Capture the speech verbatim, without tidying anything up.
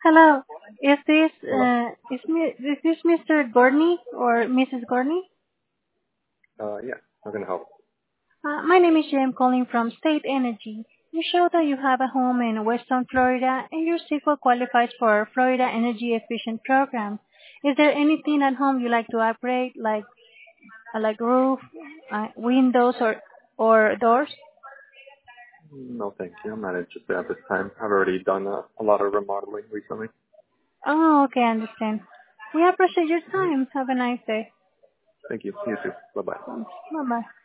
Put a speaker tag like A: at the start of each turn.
A: Hello. Is this
B: Hello.
A: uh, is, mi- is this Mister Gorney or Missus Gorney?
B: Uh, yeah. How can I help?
A: Uh, my name is Jay. I'm calling from State Energy. You show that you have a home in Weston, Florida, and your vehicle qualifies for Florida Energy Efficient Program. Is there anything at home you like to upgrade, like uh, like roof, uh, windows, or or doors?
B: No, thank you. I'm not interested at this time. I've already done a, a lot of remodeling recently.
A: Oh, okay, I understand. We appreciate your
B: All right.
A: time. Have a nice day.
B: Thank you. You too. Bye bye.
A: Bye bye.